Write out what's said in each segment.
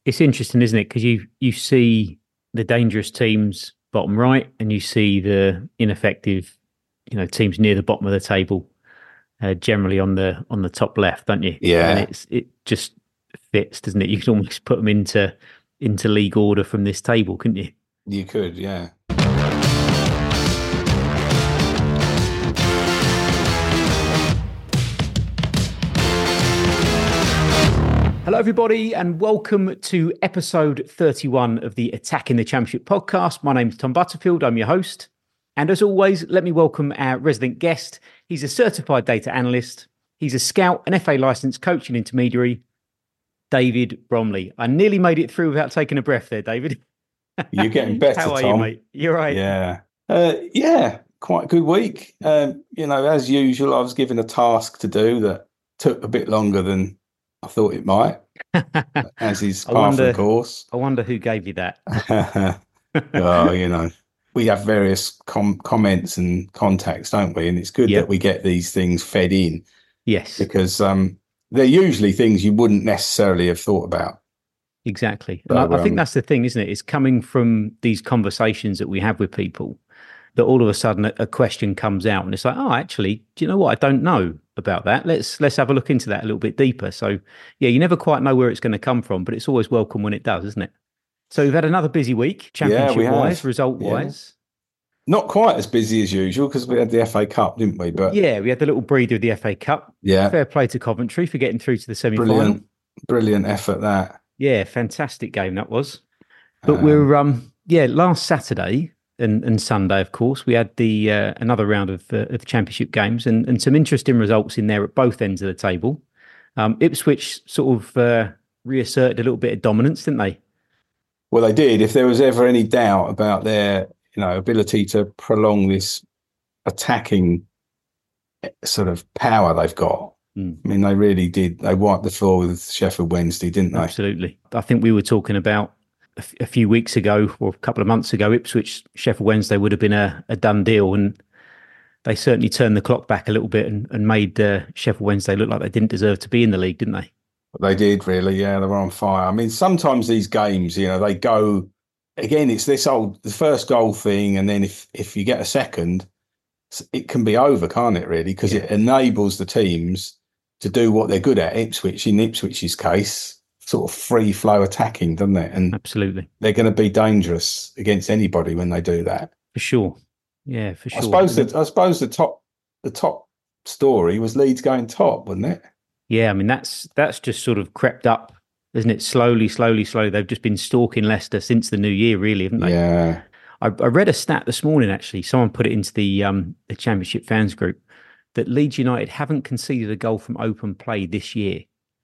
It's interesting, isn't it? Because you see the dangerous teams bottom right, and you see the ineffective, teams near the bottom of the table, generally on the top left, don't you? And Yeah, it just fits, doesn't it? You can almost put them into league order from this table, couldn't you? you could. Yeah. Hello, everybody, and welcome to episode 31 of the Attacking the Championship podcast. My name's Tom Butterfield. I'm your host. And as always, let me welcome our resident guest. He's a certified data analyst. He's a scout, an FA licensed coach and intermediary, David Bromley. I nearly made it through without taking a breath there, David. You're getting better, How are Tom. you, mate? You're right. Yeah. Yeah, quite a good week. As usual, I was given a task to do that took a bit longer than I thought it might, as is par for the course. I wonder who gave you that. Oh, we have various comments and contacts, don't we? And it's good that we get these things fed in. Yes. Because they're usually things you wouldn't necessarily have thought about. Exactly. And I think that's the thing, isn't it? It's coming from these conversations that we have with people that all of a sudden a question comes out and it's like, oh, actually, do you know what? I don't know about that. Let's have a look into that a little bit deeper. So, yeah, you never quite know where it's going to come from, but it's always welcome when it does, isn't it? So we've had another busy week, championship-wise, result-wise. Yeah. Not quite as busy as usual because we had the FA Cup, didn't we? But yeah, we had the little breather of the FA Cup. Yeah. Fair play to Coventry for getting through to the semi-final. Brilliant effort, that. Yeah, fantastic game that was. But we're last Saturday and Sunday, of course, we had the another round of the championship games and some interesting results in there at both ends of the table. Ipswich sort of reasserted a little bit of dominance, didn't they? Well, they did. If there was ever any doubt about their ability to prolong this attacking sort of power they've got, I mean, they really did. They wiped the floor with Sheffield Wednesday, didn't they? Absolutely. I think we were talking about a few weeks ago or a couple of months ago, Ipswich, Sheffield Wednesday would have been a done deal. And they certainly turned the clock back a little bit and made Sheffield Wednesday look like they didn't deserve to be in the league, didn't they? They did, really. Yeah, they were on fire. I mean, sometimes these games, they go, again, it's the first goal thing. And then if you get a second, it can be over, can't it, really? Because it enables the teams to do what they're good at. Ipswich, in Ipswich's case, sort of free flow attacking, doesn't it? And absolutely, they're going to be dangerous against anybody when they do that. For sure. Yeah, for sure. I suppose the top story was Leeds going top, wasn't it? Yeah, I mean that's just sort of crept up, isn't it? Slowly. They've just been stalking Leicester since the new year, really, haven't they? Yeah. I read a stat this morning, actually. Someone put it into the Championship fans group that Leeds United haven't conceded a goal from open play this year.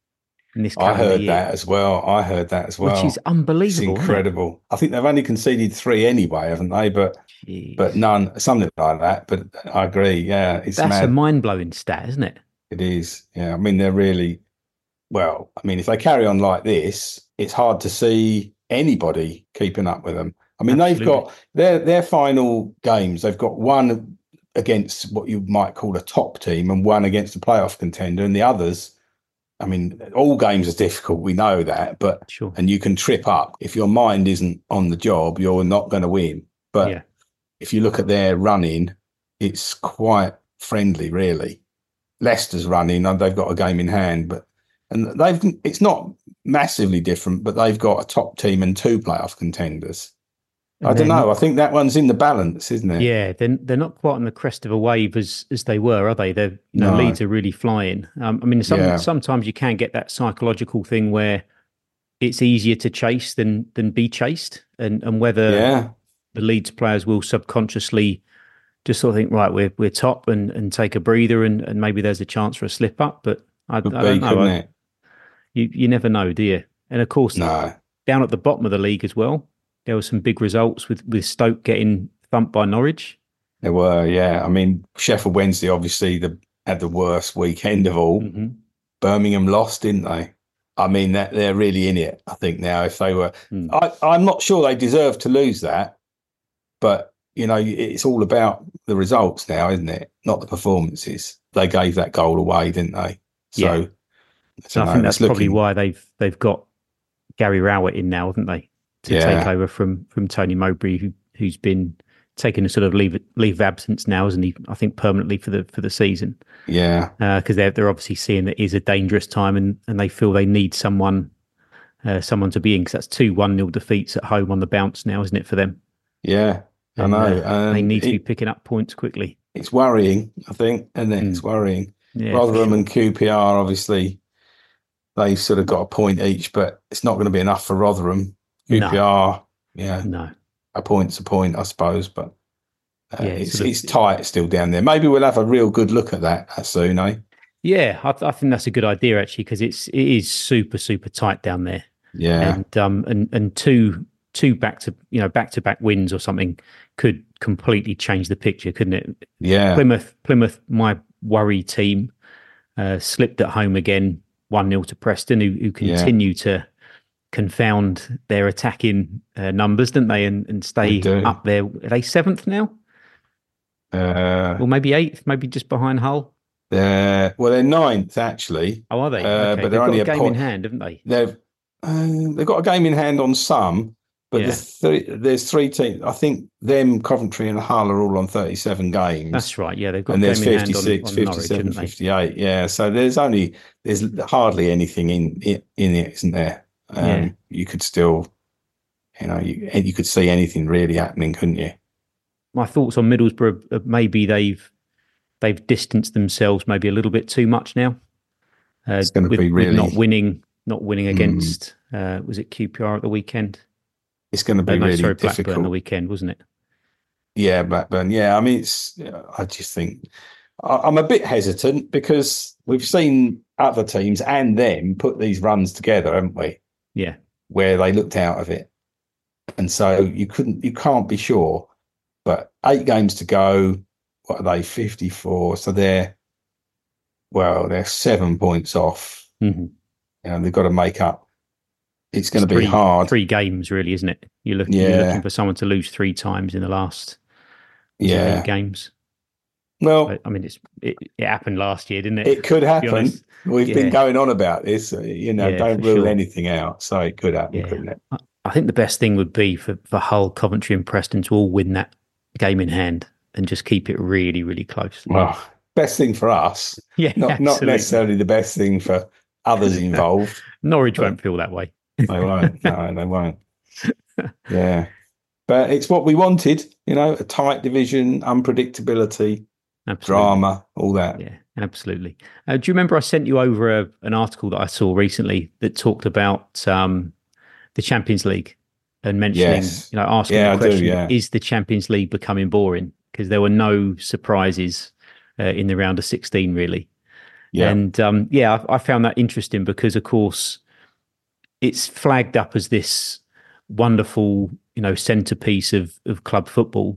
I heard that as well. Which is unbelievable. It's incredible. I think they've only conceded 3 anyway, haven't they? But none, something like that. But I agree. Yeah, that's mad. A mind-blowing stat, isn't it? It is. Yeah, I mean, they're really well. I mean, if they carry on like this, it's hard to see anybody keeping up with them. I mean, Absolutely. They've got their final games. They've got one against what you might call a top team and one against a playoff contender, and the others. I mean, all games are difficult. We know that, but sure. And you can trip up if your mind isn't on the job. You're not going to win. But if you look at their running, it's quite friendly, really. Leicester's running, and they've got a game in hand, it's not massively different. But they've got a top team and 2 playoff contenders. I don't know. I think that one's in the balance, isn't it? Yeah, they're not quite on the crest of a wave as they were, are they? They're Leeds are really flying. I mean, sometimes you can get that psychological thing where it's easier to chase than be chased, and whether the Leeds players will subconsciously just sort of think, right, we're top and take a breather, and maybe there's a chance for a slip up. But I don't know. You never know, do you? And of course, down at the bottom of the league as well. There were some big results with Stoke getting thumped by Norwich. There were, yeah. I mean, Sheffield Wednesday obviously had the worst weekend of all. Mm-hmm. Birmingham lost, didn't they? I mean, they're really in it, I think, now. If they were, I'm not sure they deserve to lose that, but it's all about the results now, isn't it? Not the performances. They gave that goal away, didn't they? So I think that's probably why they've got Gary Rowett in now, haven't they, to take over from Tony Mowbray, who's been taking a sort of leave of absence now, isn't he? I think permanently for the season. Yeah, because they're obviously seeing that it is a dangerous time, and they feel they need someone to be in, because that's 1-0 defeats at home on the bounce now, isn't it, for them? Yeah, I know. They need to be picking up points quickly. It's worrying, I think, and it's worrying. Yeah, Rotherham and QPR, obviously, they've sort of got a point each, but it's not going to be enough for Rotherham. QPR, a point's a point, I suppose, but it's tight still down there. Maybe we'll have a real good look at that soon, eh? Yeah, I think that's a good idea, actually, because it is super, super tight down there. Yeah, and two back-to-back wins or something could completely change the picture, couldn't it? Yeah. Plymouth, my worry team, slipped at home again, 1-0 to Preston, who continue to confound their attacking numbers, don't they? And stay up there. Are they 7th now? Or maybe 8th, maybe just behind Hull. They're 9th actually. Oh, are they? Okay. But they're only got a game in hand, haven't they? They've got a game in hand on some, but there's 3 teams. I think them, Coventry and Hull are all on 37 games. That's right. Yeah, they've got and a there's game 56, in hand on 57, Norwich, 58. Yeah, so there's hardly anything in it, isn't there? You could still, you could see anything really happening, couldn't you? My thoughts on Middlesbrough, maybe they've distanced themselves maybe a little bit too much now. It's going to be really not winning against was it QPR at the weekend? It's going to be really difficult. Blackburn on the weekend, wasn't it? Yeah, Blackburn. Yeah, I mean, I just think I'm a bit hesitant because we've seen other teams and them put these runs together, haven't we? Yeah, where they looked out of it, and so you can't be sure. But 8 games to go. What are they? 54. So they're 7 points off. Mm-hmm. They've got to make up. It's going to be hard. 3 games, really, isn't it? You're looking for someone to lose 3 times in the last 8 games. Well, but, I mean, it happened last year, didn't it? It could happen. We've been going on about this. Don't rule anything out. So it could happen, couldn't it? I think the best thing would be for Hull, Coventry, and Preston to all win that game in hand and just keep it really, really close. Well, best thing for us. Yeah, not necessarily the best thing for others involved. Norwich won't feel that way. They won't. No, they won't. Yeah. But it's what we wanted, a tight division, unpredictability, drama, all that. Yeah, absolutely. Do you remember I sent you over an article that I saw recently that talked about the Champions League and mentioning, asking the question, is the Champions League becoming boring? Because there were no surprises in the round of 16, really. Yeah. And I found that interesting because, of course, it's flagged up as this wonderful, centerpiece of club football.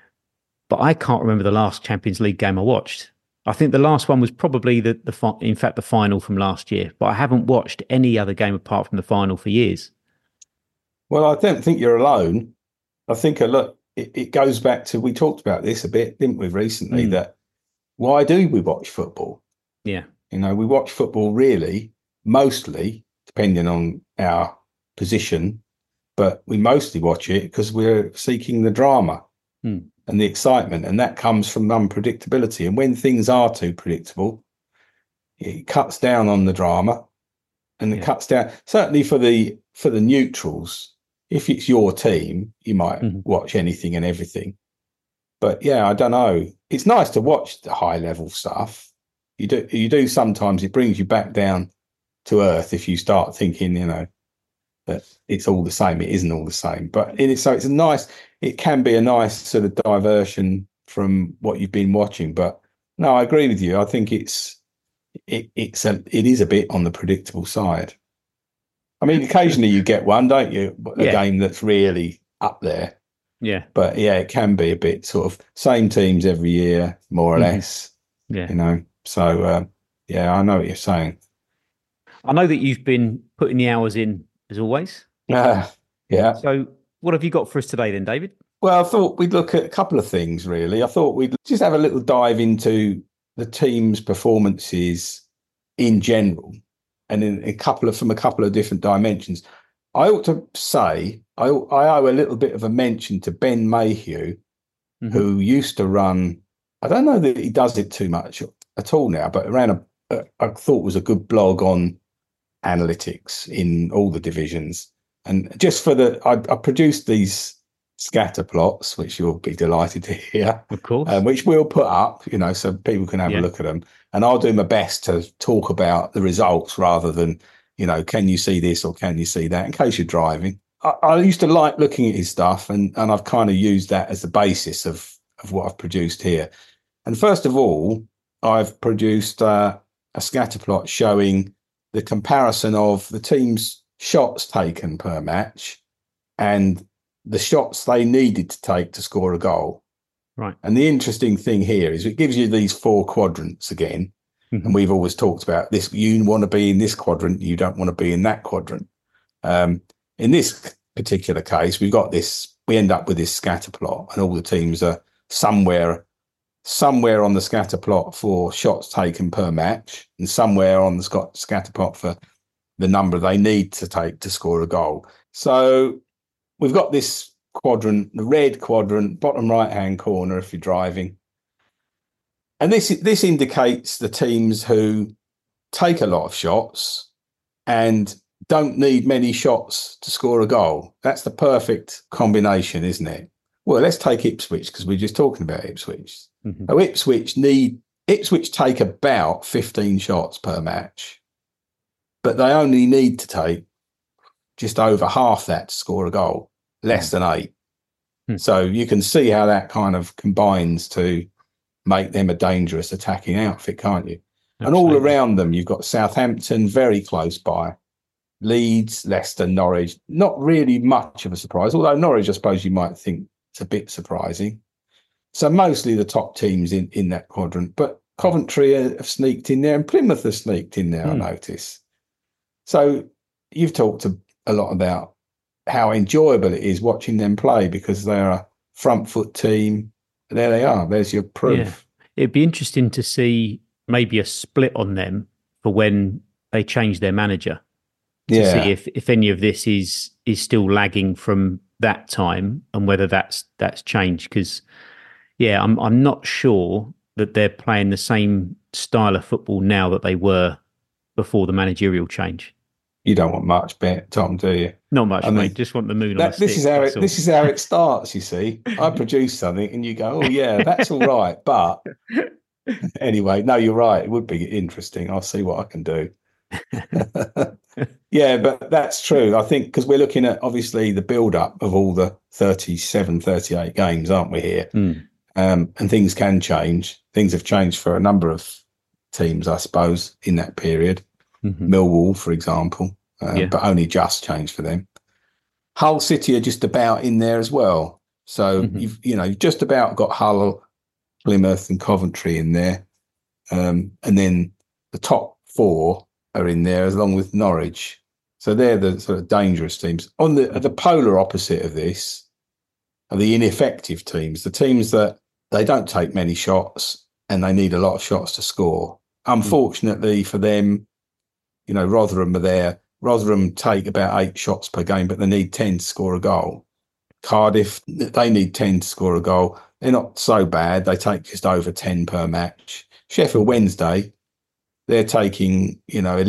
But I can't remember the last Champions League game I watched. I think the last one was probably the final from last year. But I haven't watched any other game apart from the final for years. Well, I don't think you're alone. I think it goes back to, we talked about this a bit, didn't we, recently, that why do we watch football? Yeah. We watch football really, mostly, depending on our position, but we mostly watch it because we're seeking the drama and the excitement, and that comes from unpredictability. And when things are too predictable, it cuts down on the drama, and it cuts down, certainly for the neutrals. If it's your team, you might watch anything and everything. But I don't know. It's nice to watch the high level stuff. You do sometimes. It brings you back down to earth if you start thinking, that it's all the same. It isn't all the same. But it can be a nice sort of diversion from what you've been watching. But no, I agree with you. I think it is a bit on the predictable side. I mean, occasionally you get one, don't you? A game that's really up there. Yeah. But it can be a bit sort of same teams every year, more or less. Yeah. So, I know what you're saying. I know that you've been putting the hours in as always. Yeah. So what have you got for us today then, David? Well, I thought we'd look at a couple of things, really. I thought we'd just have a little dive into the team's performances in general, and from a couple of different dimensions. I ought to say I owe a little bit of a mention to Ben Mayhew, who used to run. I don't know that he does it too much at all now, but ran I thought was a good blog on analytics in all the divisions. And just for I produced these scatter plots, which you'll be delighted to hear, of course, which we'll put up, so people can have a look at them. And I'll do my best to talk about the results rather than, can you see this or can you see that, in case you're driving. I used to like looking at his stuff, and I've kind of used that as the basis of what I've produced here. And first of all, I've produced a scatter plot showing the comparison of the team's shots taken per match and the shots they needed to take to score a goal. Right. And the interesting thing here is it gives you these 4 quadrants again. And we've always talked about this. You want to be in this quadrant. You don't want to be in that quadrant. In this particular case, we end up with this scatter plot, and all the teams are somewhere on the scatter plot for shots taken per match, and somewhere on the scatter plot for the number they need to take to score a goal. So we've got this quadrant, the red quadrant, bottom right-hand corner if you're driving. And this indicates the teams who take a lot of shots and don't need many shots to score a goal. That's the perfect combination, isn't it? Well, let's take Ipswich, because we're just talking about Ipswich. So Ipswich take about 15 shots per match, but they only need to take just over half that to score a goal, less than 8. So you can see how that kind of combines to make them a dangerous attacking outfit, can't you? Absolutely. And all around them, you've got Southampton very close by, Leeds, Leicester, Norwich. Not really much of a surprise, although Norwich, I suppose you might think it's a bit surprising. So mostly the top teams in that quadrant, but Coventry have sneaked in there and Plymouth have sneaked in there, I notice. So you've talked a lot about how enjoyable it is watching them play because they're a front foot team. There they are. There's your proof. Yeah. It'd be interesting to see maybe a split on them for when they change their manager. To see if any of this is still lagging from that time and whether that's changed. Because I'm not sure that they're playing the same style of football now that they were before the managerial change. You don't want much, Tom, do you? Not much, mate. Just want the moon on the stick. This is how it starts, you see. I produce something and you go, oh, yeah, that's all right. But anyway, no, you're right. It would be interesting. I'll see what I can do. Yeah, but that's true. I think because we're looking at, obviously, the build-up of all the 37, 38 games, aren't we, here? And things can change. Things have changed for a number of teams, I suppose, in that period. Millwall, for example, but only just changed for them. Hull City are just about in there as well. So you've just about got Hull, Plymouth, and Coventry in there, and then the top 4 are in there along with Norwich. So they're the sort of dangerous teams. On the polar opposite of this are the ineffective teams, the teams that they don't take many shots and they need a lot of shots to score. Unfortunately for them, Rotherham are there. Rotherham take about 8 shots per game, but they need 10 to score a goal. Cardiff, they need 10 to score a goal. They're not so bad. They take just over 10 per match. Sheffield Wednesday, they're taking,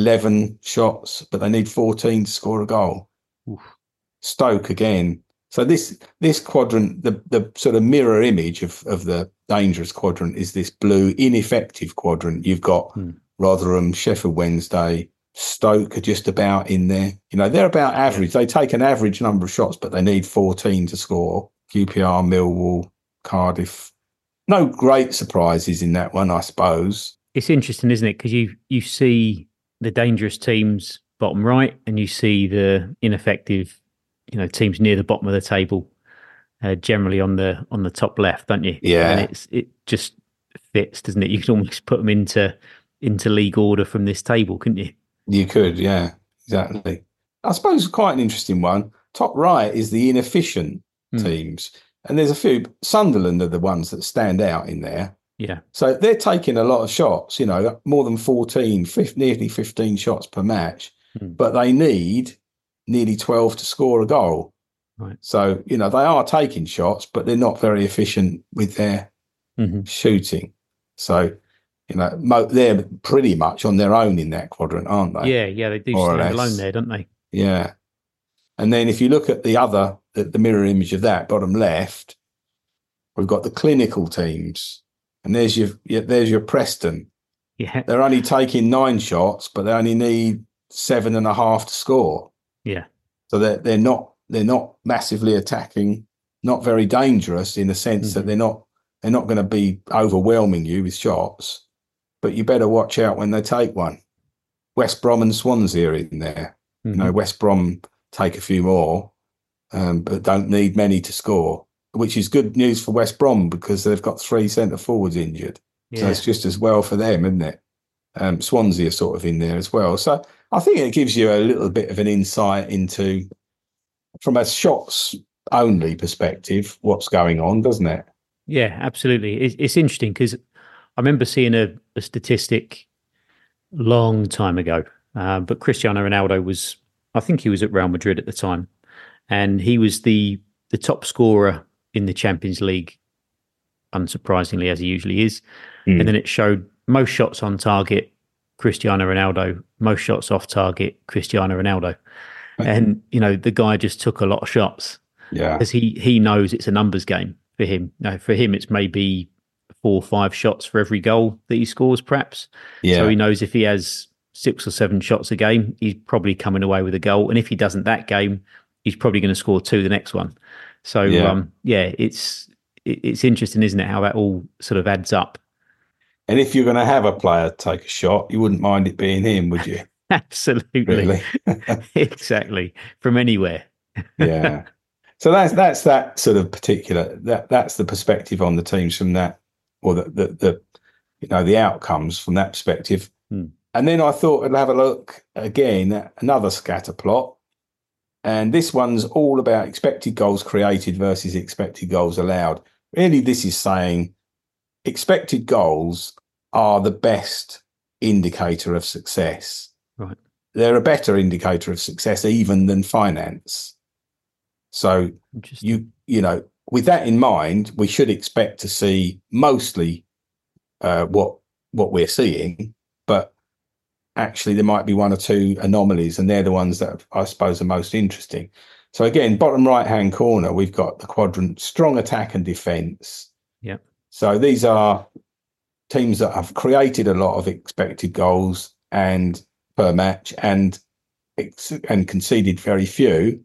11 shots, but they need 14 to score a goal. Oof. Stoke again. So this quadrant, the sort of mirror image of the dangerous quadrant is this blue ineffective quadrant. You've got Rotherham, Sheffield Wednesday, Stoke are just about in there. They're about average. They take an average number of shots, but they need 14 to score. QPR, Millwall, Cardiff. No great surprises in that one, I suppose. It's interesting, isn't it? Because you see the dangerous teams bottom right, and you see the ineffective, teams near the bottom of the table, generally on the top left, don't you? Yeah. And it just fits, doesn't it? You can almost put them into league order from this table, couldn't you? You could, yeah, exactly. I suppose quite an interesting one. Top right is the inefficient teams. And there's a few. Sunderland are the ones that stand out in there. Yeah. So they're taking a lot of shots, more than 14, nearly 15 shots per match. But they need nearly 12 to score a goal. Right. So, they are taking shots, but they're not very efficient with their shooting. So, they're pretty much on their own in that quadrant, aren't they? Yeah, they do stand alone there, don't they? Yeah. And then if you look at the mirror image of that, bottom left, we've got the clinical teams. And there's your Preston. Yeah. They're only taking 9 shots, but they only need 7.5 to score. Yeah. So they're not massively attacking, not very dangerous in the sense that they're not going to be overwhelming you with shots, but you better watch out when they take one. West Brom and Swansea are in there. West Brom take a few more, but don't need many to score, which is good news for West Brom because they've got 3 centre forwards injured. Yeah. So it's just as well for them, isn't it? Swansea are sort of in there as well. So I think it gives you a little bit of an insight into, from a shots only perspective, what's going on, doesn't it? Yeah, absolutely. It's interesting because I remember seeing a statistic long time ago, but Cristiano Ronaldo was, I think he was at Real Madrid at the time, and he was the top scorer in the Champions League, unsurprisingly, as he usually is. And then it showed most shots on target, Cristiano Ronaldo, most shots off target, Cristiano Ronaldo. And, the guy just took a lot of shots. Yeah. Because he knows it's a numbers game for him. For him, it's maybe 4 or 5 shots for every goal that he scores, perhaps. Yeah. So he knows if he has 6 or 7 shots a game, he's probably coming away with a goal. And if he doesn't that game, he's probably going to score 2 the next one. So, it's interesting, isn't it, how that all sort of adds up. And if you're going to have a player take a shot, you wouldn't mind it being him, would you? Absolutely. Really? Exactly. From anywhere. Yeah. So that's that sort of particular, that's the perspective on the teams from that, or the outcomes from that perspective. And then I thought I'd have a look again at another scatter plot. And this one's all about expected goals created versus expected goals allowed. Really, this is saying expected goals are the best indicator of success. Right. They're a better indicator of success even than finance. So with that in mind, we should expect to see mostly what we're seeing, but actually there might be 1 or 2 anomalies, and they're the ones that I suppose are most interesting. So again, bottom right-hand corner, we've got the quadrant strong attack and defence. Yeah. So these are teams that have created a lot of expected goals and per match and conceded very few,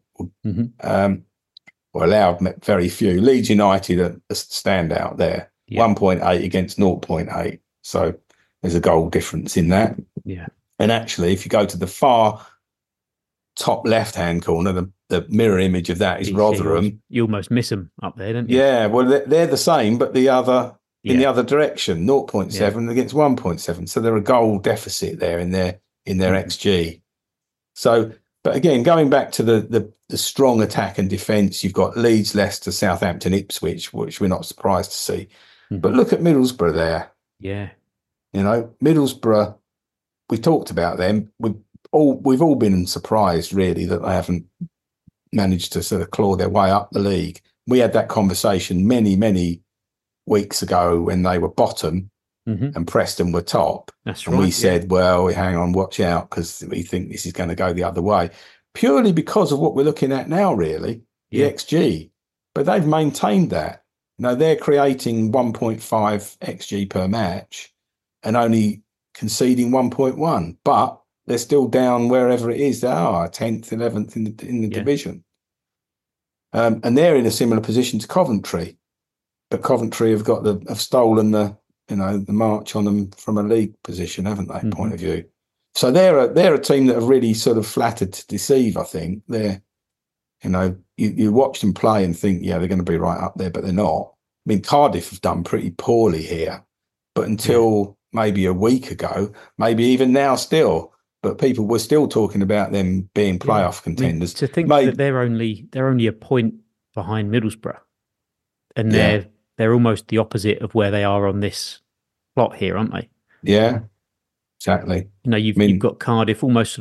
or allowed very few. Leeds United are a standout there, 1.8 against 0.8. So there's a goal difference in that. Yeah. And actually, if you go to the far top left-hand corner, the mirror image of that is Rotherham. You almost miss them up there, don't you? Yeah, well, they're the same, but the other in the other direction, 0.7 against 1.7. So they're a goal deficit there in their XG. So, but again, going back to the strong attack and defence, you've got Leeds, Leicester, Southampton, Ipswich, which we're not surprised to see. But look at Middlesbrough there. Yeah. Middlesbrough, we talked about them. We've all been surprised, really, that they haven't managed to sort of claw their way up the league. We had that conversation many, many weeks ago when they were bottom and Preston were top. That's right. And we said, well, hang on, watch out, because we think this is going to go the other way, purely because of what we're looking at now, really, the XG. But they've maintained that. They're creating 1.5 XG per match and only conceding 1.1, but they're still down wherever it is. They are 10th, 11th in the division. And they're in a similar position to Coventry. But Coventry have stolen the march on them from a league position, haven't they? Point of view. So they're a team that have really sort of flattered to deceive. I think they're, you watch them play and think, they're going to be right up there, but they're not. I mean, Cardiff have done pretty poorly here, but until maybe a week ago, maybe even now still, but people were still talking about them being playoff contenders. To think that they're only a point behind Middlesbrough, and they're almost the opposite of where they are on this plot here, aren't they? Yeah, exactly. You've got Cardiff almost sort of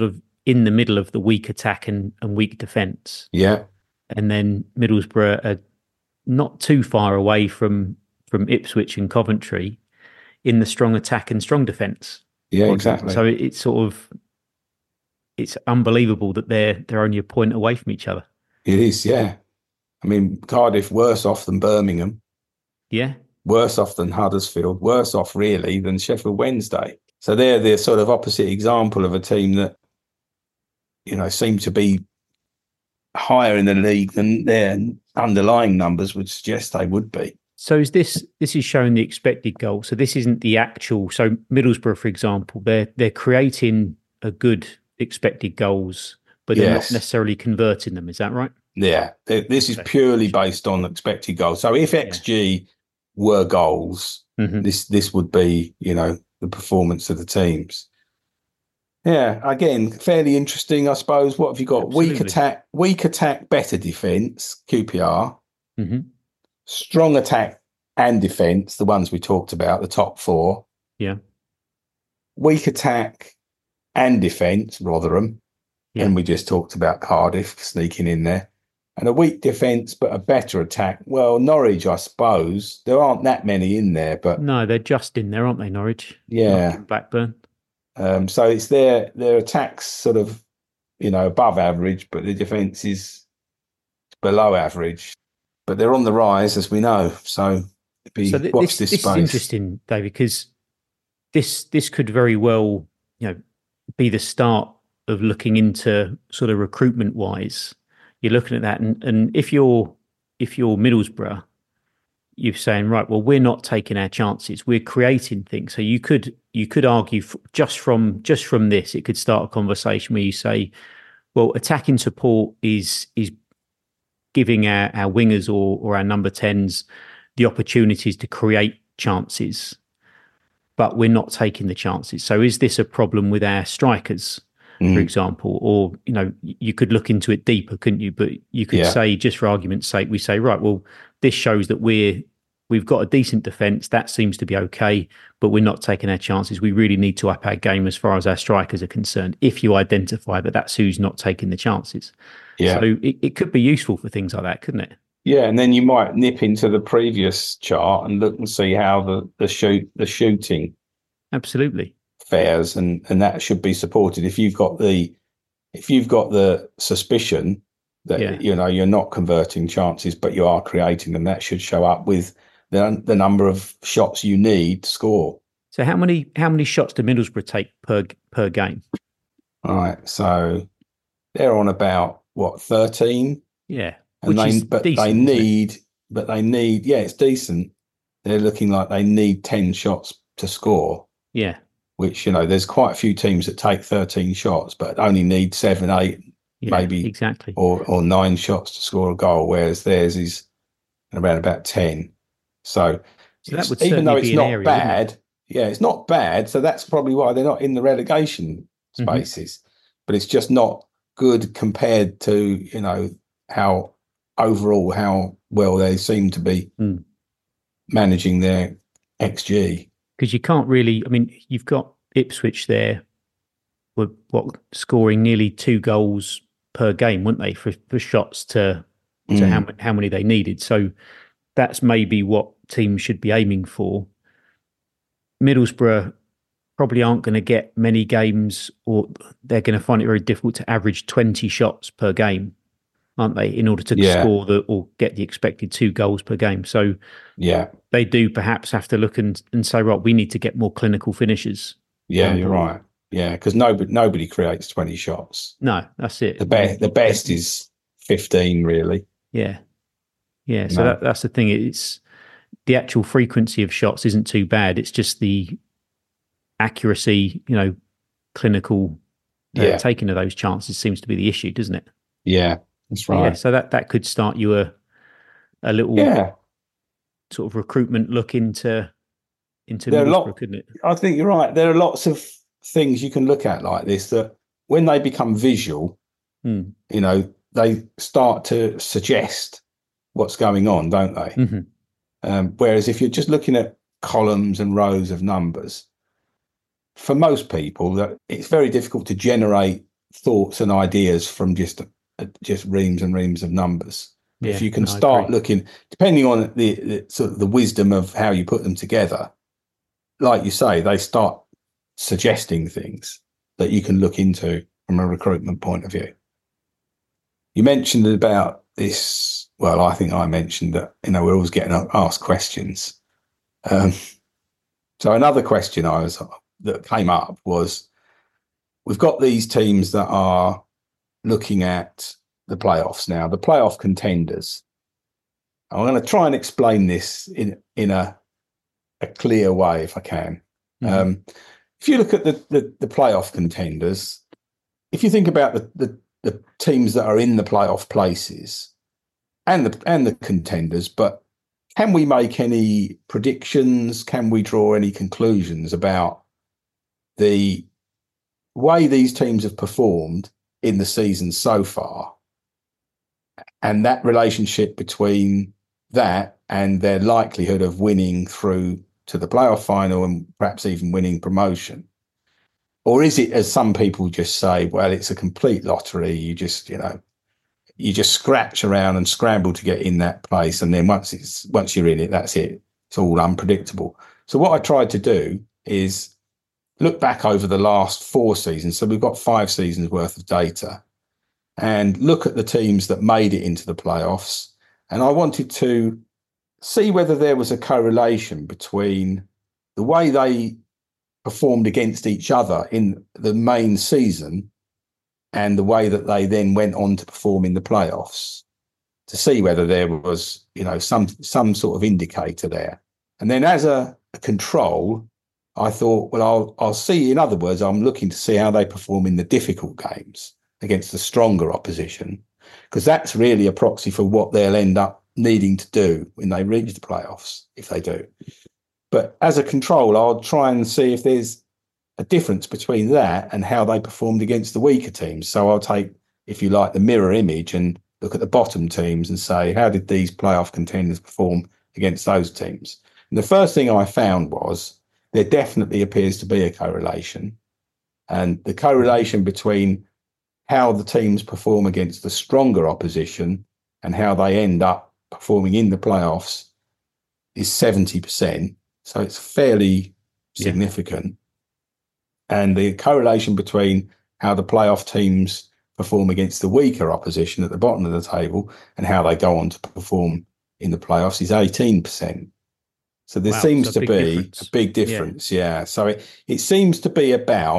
in the middle of the weak attack and weak defence. Yeah. And then Middlesbrough are not too far away from Ipswich and Coventry in the strong attack and strong defence. Yeah, exactly. So it's unbelievable that they're only a point away from each other. It is, yeah. I mean, Cardiff worse off than Birmingham. Yeah. Worse off than Huddersfield. Worse off, really, than Sheffield Wednesday. So they're the sort of opposite example of a team that, seem to be higher in the league than their underlying numbers would suggest they would be. So this is showing the expected goal. So this isn't the actual. So Middlesbrough, for example, they're creating a good expected goals, but they're not necessarily converting them. Is that right? Yeah, this is purely based on expected goals. So if XG were goals, this would be, the performance of the teams. Yeah, again, fairly interesting, I suppose. What have you got? Absolutely. Weak attack, better defence, QPR. Mm-hmm. Strong attack and defence, the ones we talked about, the top four. Yeah. Weak attack and defence, Rotherham. Yeah. And we just talked about Cardiff sneaking in there. And a weak defence, but a better attack. Well, Norwich, I suppose. There aren't that many in there, but... No, they're just in there, aren't they, Norwich? Yeah. Blackburn. So it's their attacks sort of, above average, but the defence is below average. But they're on the rise, as we know. So watch this space. This is interesting, David, because this could very well, be the start of looking into sort of recruitment-wise. You're looking at that, and if you're Middlesbrough, you're saying, right, well, we're not taking our chances. We're creating things. So you could argue just from this, it could start a conversation where you say, well, attacking support is giving our wingers or our number 10s the opportunities to create chances, but we're not taking the chances. So is this a problem with our strikers, for example? Or, you could look into it deeper, couldn't you? But you could say, just for argument's sake, we say, right, well, this shows that we've got a decent defence. That seems to be okay, but we're not taking our chances. We really need to up our game as far as our strikers are concerned, if you identify that that's who's not taking the chances. Yeah. So it could be useful for things like that, couldn't it? Yeah, and then you might nip into the previous chart and look and see how the shooting absolutely fares, and that should be supported. If you've got the suspicion that you're not converting chances, but you are creating them, that should show up with the number of shots you need to score. So how many shots do Middlesbrough take per game? All right, so they're on about 13? Yeah. And they need, it's decent. They're looking like they need 10 shots to score. Yeah. Which, there's quite a few teams that take 13 shots, but only need 7, 8, maybe exactly, or 9 shots to score a goal, whereas theirs is around about 10. So that would even though it's be not area, bad, it's not bad. So that's probably why they're not in the relegation spaces. But it's just not good compared to, how well they seem to be managing their XG. Because you can't really, you've got Ipswich there, scoring nearly 2 goals per game, weren't they, for shots to how many they needed. So that's maybe what teams should be aiming for. Middlesbrough probably aren't going to get many games, or they're going to find it very difficult to average 20 shots per game, aren't they, in order to score or get the expected 2 goals per game. So they do perhaps have to look and say, right, we need to get more clinical finishes. Yeah, you're right. Yeah, because nobody creates 20 shots. No, that's it. The best is 15, really. Yeah. Yeah, so that's the thing. It's the actual frequency of shots isn't too bad. It's just the accuracy, clinical taking of those chances seems to be the issue, doesn't it? Yeah, that's right. Yeah, so that could start you a little sort of recruitment look into Middlesbrough, couldn't it? I think you're right. There are lots of things you can look at like this that when they become visual, they start to suggest what's going on, don't they? Mm-hmm. Whereas if you're just looking at columns and rows of numbers, for most people, that it's very difficult to generate thoughts and ideas from just reams and reams of numbers. Yeah, if you can start looking, depending on the sort of the wisdom of how you put them together, like you say, they start suggesting things that you can look into from a recruitment point of view. You mentioned about this. Well, I think I mentioned that, we're always getting asked questions. So another question that came up was, we've got these teams that are looking at the playoffs now, the playoff contenders. I'm going to try and explain this in a clear way if I can. Mm-hmm. If you look at the playoff contenders, if you think about the teams that are in the playoff places and the contenders, but can we make any predictions? Can we draw any conclusions about the way these teams have performed in the season so far, and that relationship between that and their likelihood of winning through to the playoff final and perhaps even winning promotion? Or is it, as some people just say, well, it's a complete lottery. You just scratch around and scramble to get in that place, and then once you're in it, that's it. It's all unpredictable. So what I tried to do is look back over the last 4 seasons. So we've got 5 seasons worth of data, and look at the teams that made it into the playoffs. And I wanted to see whether there was a correlation between the way they performed against each other in the main season and the way that they then went on to perform in the playoffs, to see whether there was, some sort of indicator there. And then as a control, I thought, well, I'll see. In other words, I'm looking to see how they perform in the difficult games against the stronger opposition, because that's really a proxy for what they'll end up needing to do when they reach the playoffs, if they do. But as a control, I'll try and see if there's a difference between that and how they performed against the weaker teams. So I'll take, if you like, the mirror image and look at the bottom teams and say, how did these playoff contenders perform against those teams? And the first thing I found was there definitely appears to be a correlation. And the correlation between how the teams perform against the stronger opposition and how they end up performing in the playoffs is 70%. So it's fairly significant. And the correlation between how the playoff teams perform against the weaker opposition at the bottom of the table and how they go on to perform in the playoffs is 18%. So there seems to be a big difference. Yeah. So it seems to be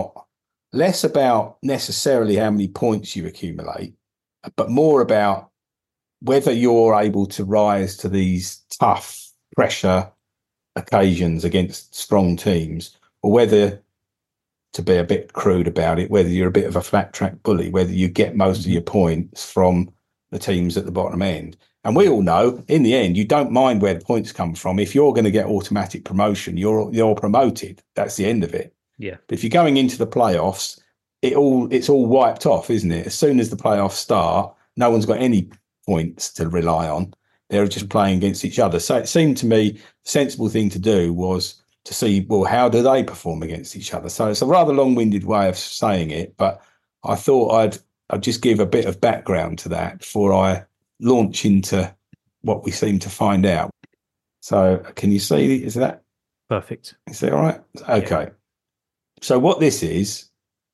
less about necessarily how many points you accumulate, but more about whether you're able to rise to these tough pressure occasions against strong teams, or whether, to be a bit crude about it, whether you're a bit of a flat track bully, whether you get most of your points from the teams at the bottom end. And we all know, in the end, you don't mind where the points come from. If you're going to get automatic promotion, you're promoted. That's the end of it. Yeah. But if you're going into the playoffs, it's all wiped off, isn't it? As soon as the playoffs start, no one's got any points to rely on. They're just playing against each other. So it seemed to me the sensible thing to do was to see, well, how do they perform against each other? So it's a rather long-winded way of saying it, but I thought I'd just give a bit of background to that before I launch into what we seem to find out. So can you see, is that perfect? Is that all right? Okay. Yeah. So what this is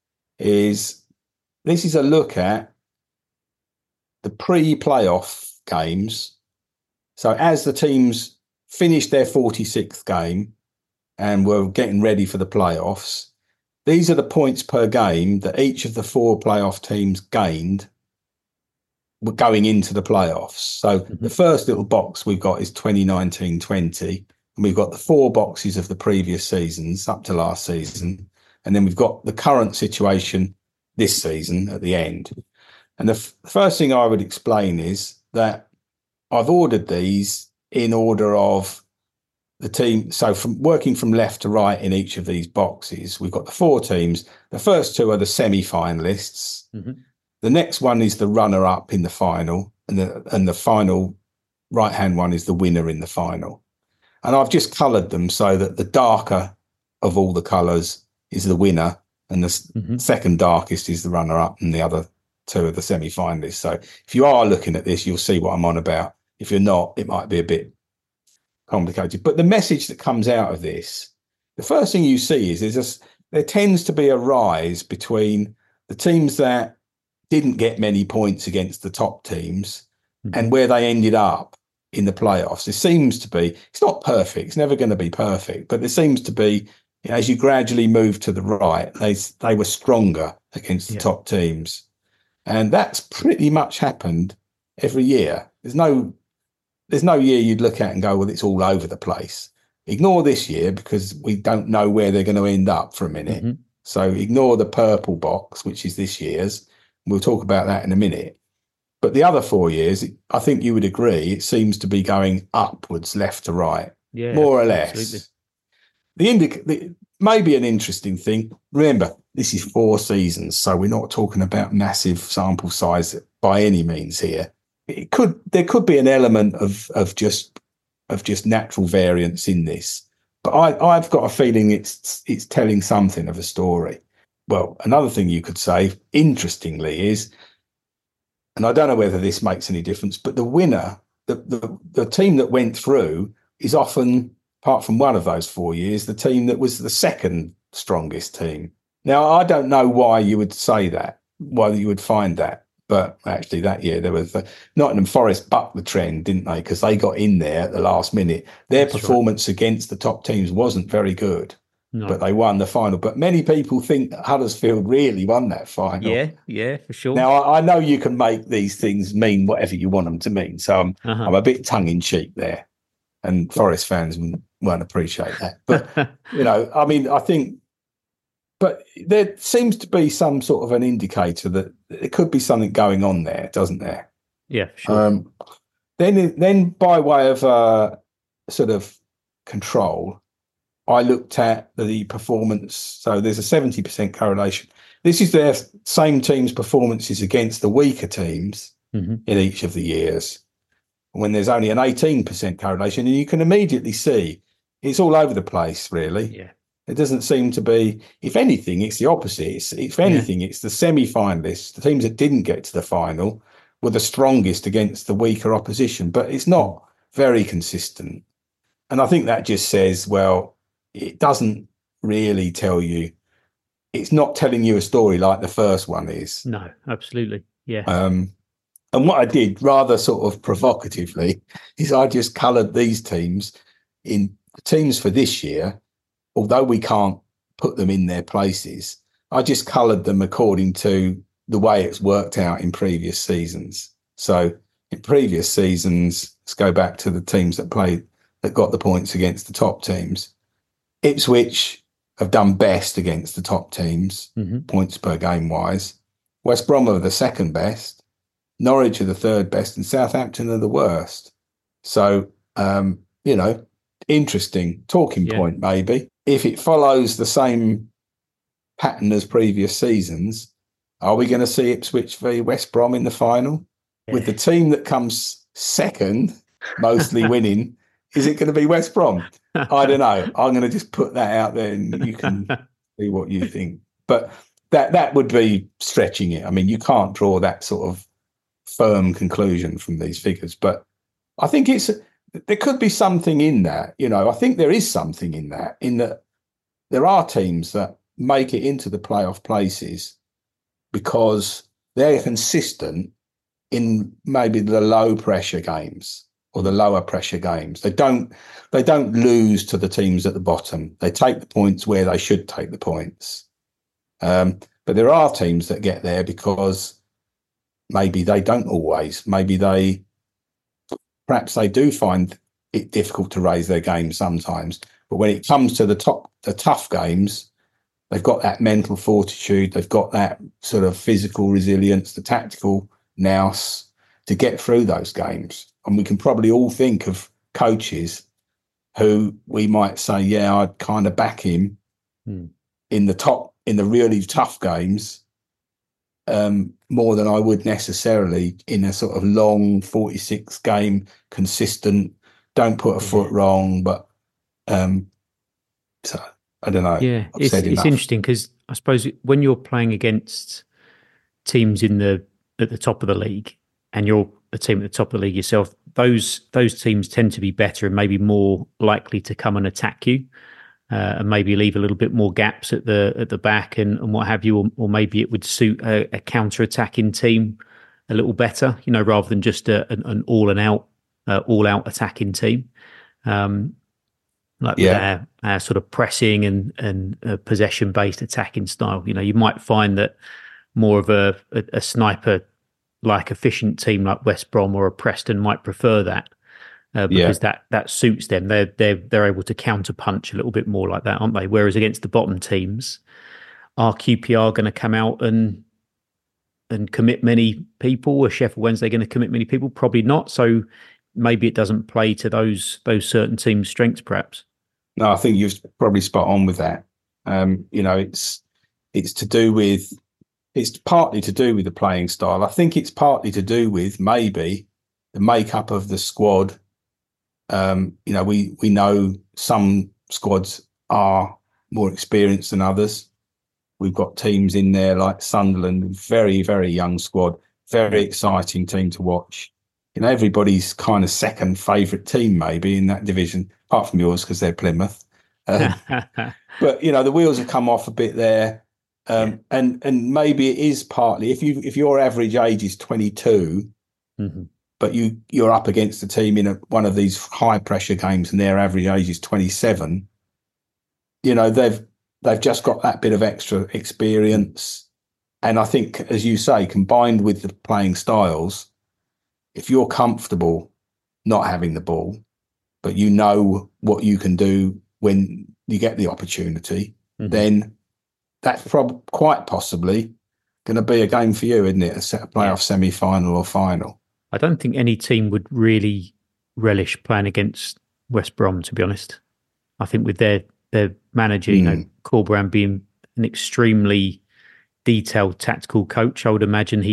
a look at the pre-playoff games. So as the teams finished their 46th game and were getting ready for the playoffs, these are the points per game that each of the 4 playoff teams gained going into the playoffs. So the first little box we've got is 2019-20, and we've got the 4 boxes of the previous seasons up to last season, and then we've got the current situation this season at the end. And the first thing I would explain is that I've ordered these in order of the team. So from working from left to right in each of these boxes, we've got the 4 teams. The first 2 are the semi-finalists. Mm-hmm. The next one is the runner-up in the final, and the final right-hand one is the winner in the final. And I've just coloured them so that the darker of all the colours is the winner, and the second darkest is the runner-up, and the other two are the semi-finalists. So if you are looking at this, you'll see what I'm on about. If you're not, it might be a bit complicated. But the message that comes out of this, the first thing you see is there tends to be a rise between the teams that didn't get many points against the top teams and where they ended up in the playoffs. It seems to be, it's not perfect, it's never going to be perfect, but there seems to be, as you gradually move to the right, they were stronger against the top teams. And that's pretty much happened every year. There's no year you'd look at and go, well, it's all over the place. Ignore this year because we don't know where they're going to end up for a minute. So ignore the purple box, which is this year's. We'll talk about that in a minute. But the other 4 years, I think you would agree, it seems to be going upwards, left to right, more or less. Absolutely. Maybe an interesting thing. Remember, this is 4 seasons, so we're not talking about massive sample size by any means here. There could be an element of just natural variance in this, but I've got a feeling it's telling something of a story. Well, another thing you could say, interestingly, is, and I don't know whether this makes any difference, but the winner, the team that went through, is often, apart from one of those 4 years, the team that was the second strongest team. Now, I don't know why you would say that, why you would find that. But actually, that year, there was Nottingham Forest bucked the trend, didn't they? Because they got in there at the last minute. Their performance against the top teams wasn't very good, but they won the final. But many people think that Huddersfield really won that final. Yeah, for sure. Now, I know you can make these things mean whatever you want them to mean. So I'm a bit tongue-in-cheek there. And Forest fans won't appreciate that. But, I mean, I think, but there seems to be some sort of an indicator that there could be something going on there, doesn't there? Yeah, sure. Then by way of sort of control, I looked at the performance. So there's a 70% correlation. This is their same team's performances against the weaker teams in each of the years, when there's only an 18% correlation. And you can immediately see it's all over the place, really. Yeah. It doesn't seem to be, if anything, it's the opposite. If anything, it's the semi-finalists, the teams that didn't get to the final, were the strongest against the weaker opposition. But it's not very consistent. And I think that just says, well, it doesn't really tell you, it's not telling you a story like the first one is. No, absolutely. Yeah. And what I did rather sort of provocatively is I just coloured these teams in the teams for this year. Although we can't put them in their places, I just coloured them according to the way it's worked out in previous seasons. So in previous seasons, let's go back to the teams that got the points against the top teams. Ipswich have done best against the top teams, points per game wise. West Brom are the second best. Norwich are the third best, and Southampton are the worst. So, interesting talking point, maybe. If it follows the same pattern as previous seasons, are we going to see Ipswich v West Brom in the final? With the team that comes second, mostly winning, is it going to be West Brom? I don't know. I'm going to just put that out there and you can see what you think. But that would be stretching it. I mean, you can't draw that sort of firm conclusion from these figures. But I think there could be something in that. I think there is something in that there are teams that make it into the playoff places because they're consistent in maybe the low pressure games or the lower pressure games. They don't lose to the teams at the bottom. They take the points where they should take the points. But there are teams that get there because maybe they don't always. Perhaps they do find it difficult to raise their game sometimes. But when it comes to the tough games, they've got that mental fortitude. They've got that sort of physical resilience, the tactical nous to get through those games. And we can probably all think of coaches who we might say, yeah, I'd kind of back him in the really tough games more than I would necessarily in a sort of long 46 game consistent, don't put a foot wrong. But so I don't know. Yeah, it's interesting because I suppose when you're playing against teams at the top of the league, and you're a team at the top of the league yourself, those teams tend to be better and maybe more likely to come and attack you, and maybe leave a little bit more gaps at the back and what have you, or maybe it would suit a counter-attacking team a little better, rather than just an all-out attacking team. With our sort of pressing and possession-based attacking style, you might find that more of a sniper like efficient team like West Brom or a Preston might prefer that, because that suits them. They're able to counter punch a little bit more like that, aren't they? Whereas against the bottom teams, are QPR going to come out and commit many people? Or Sheffield Wednesday going to commit many people? Probably not. So maybe it doesn't play to those certain teams' strengths, perhaps. No, I think you've probably spot on with that. It's partly to do with the playing style. I think it's partly to do with maybe the makeup of the squad. We know some squads are more experienced than others. We've got teams in there like Sunderland, very, very young squad, very exciting team to watch. Everybody's kind of second favourite team maybe in that division, apart from yours because they're Plymouth. But the wheels have come off a bit there, and maybe it is partly if your average age is 22, but you're up against a team in one of these high pressure games and their average age is 27. They've just got that bit of extra experience, and I think, as you say, combined with the playing styles. If you're comfortable not having the ball, but you know what you can do when you get the opportunity, then that's quite possibly going to be a game for you, isn't it? A playoff semi-final or final. I don't think any team would really relish playing against West Brom, to be honest. I think with their manager, Corberán being an extremely detailed tactical coach, I would imagine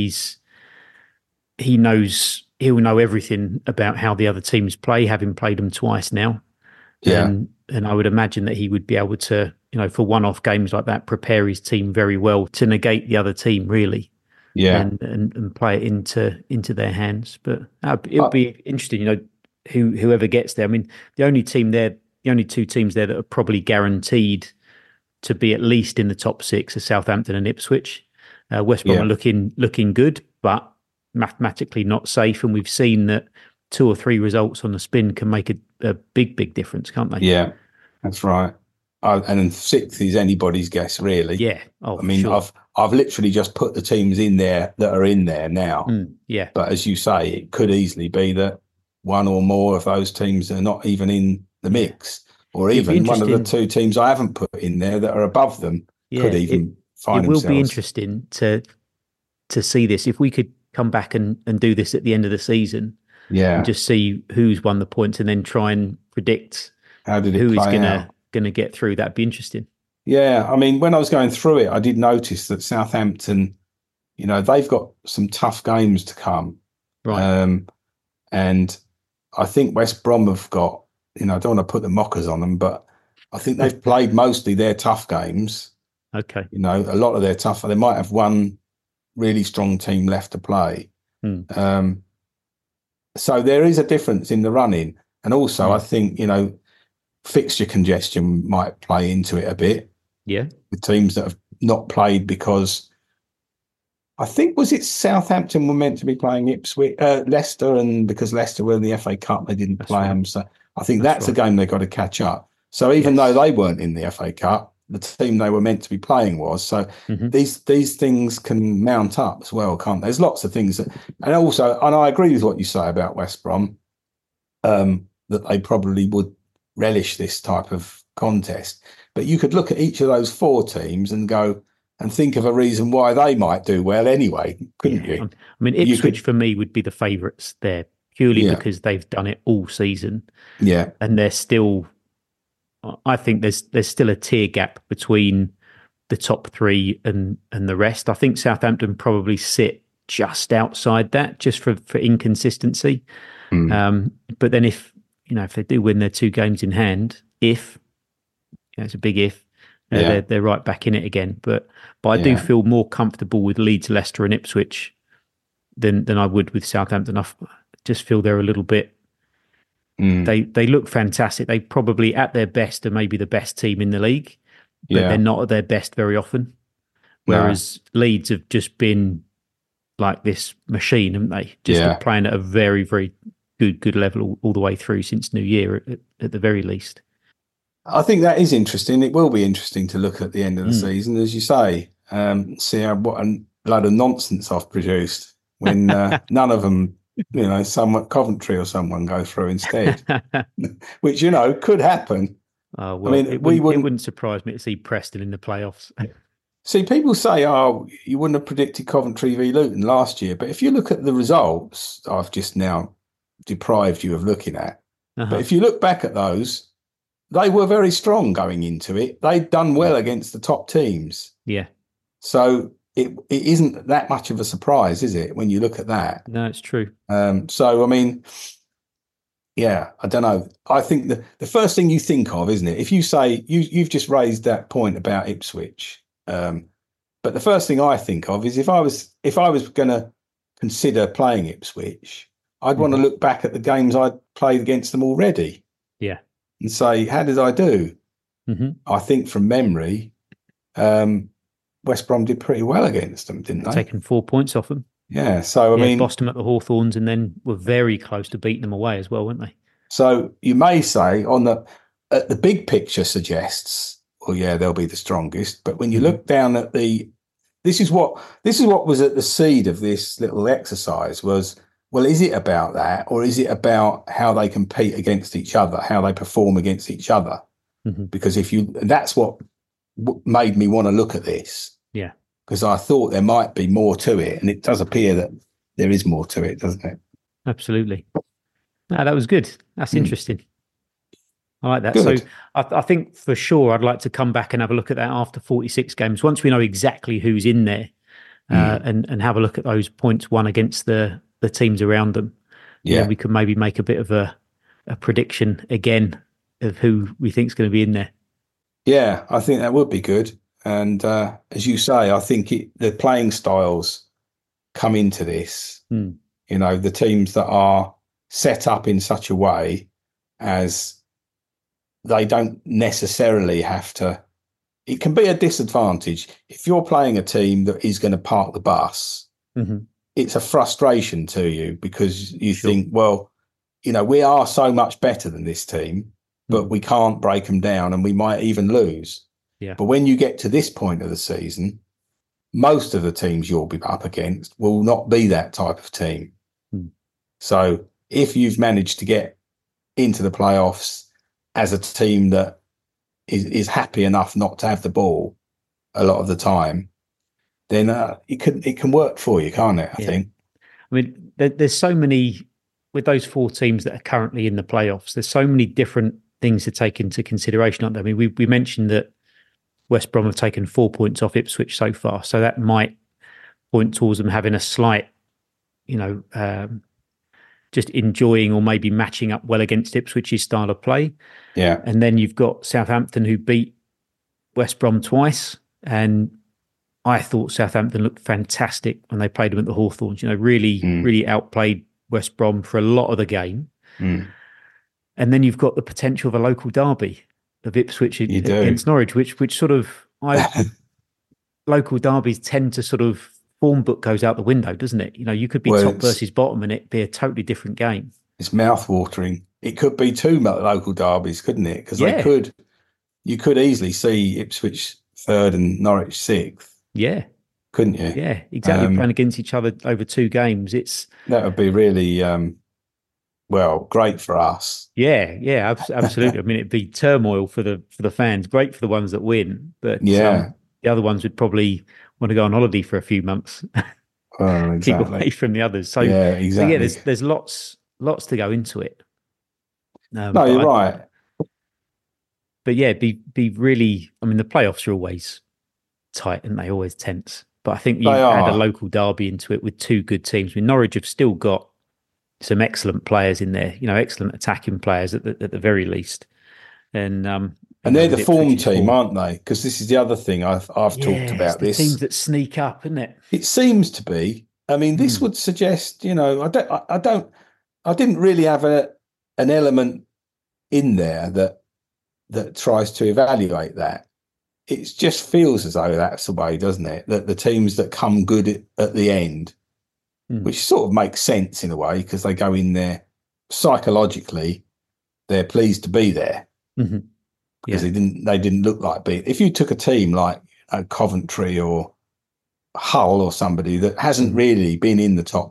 he'll know everything about how the other teams play, having played them twice now. Yeah. And I would imagine that he would be able to, for one-off games like that, prepare his team very well to negate the other team, really. Yeah. And play it into their hands. But it'll be interesting, whoever gets there. I mean, the only two teams there that are probably guaranteed to be at least in the top six are Southampton and Ipswich. West Brom are looking good, but mathematically not safe, and we've seen that 2 or 3 results on the spin can make a big difference, can't they? Yeah, that's right. And then 6th is anybody's guess, really. Yeah. I mean, sure. I've literally just put the teams in there that are in there now. Yeah. But as you say, it could easily be that one or more of those teams are not even in the mix, or even one of the 2 teams I haven't put in there that are above them could even find themselves. It will be interesting to see this. If we could come back and do this at the end of the season, and just see who's won the points, and then try and predict who is going to get through. That'd be interesting. Yeah, I mean, when I was going through it, I did notice that Southampton, they've got some tough games to come, right? And I think West Brom have got, I don't want to put the mockers on them, but I think they've played mostly their tough games. Okay, a lot of their tough. They might have one really strong team left to play. So there is a difference in the running. And also I think, fixture congestion might play into it a bit. Yeah. With teams that have not played, because I think, was it Southampton were meant to be playing Leicester, and because Leicester were in the FA Cup, they didn't play them. So I think that's a game they've got to catch up. So even though they weren't in the FA Cup, the team they were meant to be playing was. So these things can mount up as well, can't they? There's lots of things and I agree with what you say about West Brom, that they probably would relish this type of contest. But you could look at each of those 4 teams and go and think of a reason why they might do well anyway, couldn't you? I mean, Ipswich for me would be the favourites there, purely because they've done it all season. Yeah. And they're still... I think there's still a tier gap between the top 3 and the rest. I think Southampton probably sit just outside that, just for inconsistency. But then if they do win their 2 games in hand, it's a big if, They're right back in it again. But I do feel more comfortable with Leeds, Leicester, and Ipswich than I would with Southampton. I just feel they're a little bit. They look fantastic. They probably at their best are maybe the best team in the league, but they're not at their best very often. Whereas Leeds have just been like this machine, haven't they? Just playing at a very, very good level all the way through since New Year at the very least. I think that is interesting. It will be interesting to look at the end of the season, as you say, see what a load of nonsense I've produced when none of them, Coventry or someone go through instead, which, could happen. Oh, well, I mean, it wouldn't surprise me to see Preston in the playoffs. See, people say, you wouldn't have predicted Coventry v Luton last year. But if you look at the results, I've just now deprived you of looking at. But if you look back at those, they were very strong going into it. They'd done well against the top teams. Yeah. So it isn't that much of a surprise, is it, when you look at that? No, it's true. So, I mean, I don't know. I think the first thing you think of, isn't it? If you say, you've just raised that point about Ipswich. But the first thing I think of is if I was going to consider playing Ipswich, I'd want to look back at the games I'd played against them already. Yeah. And say, how did I do? I think from memory, West Brom did pretty well against them, didn't they? Taken 4 points off them. Yeah. So, I mean, bossed them at the Hawthorns and then were very close to beating them away as well, weren't they? So you may say the big picture suggests, they'll be the strongest. But when you look down at this is what was at the seed of this little exercise was, well, is it about that, or is it about how they compete against each other, how they perform against each other? Because that's what made me want to look at this. Yeah. Because I thought there might be more to it, and it does appear that there is more to it, doesn't it? Absolutely. No, that was good. That's interesting. I like that. Good. So I think for sure I'd like to come back and have a look at that after 46 games, once we know exactly who's in there, and have a look at those points won against the teams around them. Yeah. We could maybe make a bit of a prediction again of who we think is going to be in there. Yeah, I think that would be good. And as you say, I think the playing styles come into this. The teams that are set up in such a way as they don't necessarily have to. It can be a disadvantage if you're playing a team that is going to park the bus. It's a frustration to you because you think, well, we are so much better than this team, but we can't break them down and we might even lose. Yeah. But when you get to this point of the season, most of the teams you'll be up against will not be that type of team. So if you've managed to get into the playoffs as a team that is happy enough not to have the ball a lot of the time, then it can work for you, can't it? I think. I mean, there's so many with those 4 teams that are currently in the playoffs. There's so many different things to take into consideration, aren't there? I mean, we mentioned that West Brom have taken 4 points off Ipswich so far, so that might point towards them having a slight, just enjoying or maybe matching up well against Ipswich's style of play. Yeah. And then you've got Southampton who beat West Brom twice, and I thought Southampton looked fantastic when they played them at the Hawthorns. Really outplayed West Brom for a lot of the game. And then you've got the potential of a local derby of Ipswich against Norwich, which sort of local derbies tend to sort of form book goes out the window, doesn't it? You could be top versus bottom and it'd be a totally different game. It's mouth-watering. It could be 2 local derbies, couldn't it? Because you could easily see Ipswich 3rd and Norwich 6th. Yeah. Couldn't you? Yeah, exactly. Playing against each other over 2 games. That would be really, great for us. Yeah, absolutely. I mean, it'd be turmoil for the fans. Great for the ones that win, but the other ones would probably want to go on holiday for a few months. Exactly. Keep away from the others. So exactly. So there's lots to go into it. No, you're right. But be really. I mean, the playoffs are always tight and they always tense. But I think you add a local derby into it with 2 good teams. I mean, Norwich have still got some excellent players in there. Excellent attacking players at the very least. And And they're the form team, aren't they? Because this is the other thing I've talked about. It's the teams that sneak up, isn't it? It seems to be. I mean, this would suggest, I didn't really have an element in there that tries to evaluate that. It just feels as though that's the way, doesn't it? That the teams that come good at the end, which sort of makes sense in a way, because they go in there psychologically, they're pleased to be there. Mm-hmm. Because they didn't look like being. If you took a team like Coventry or Hull or somebody that hasn't really been in the top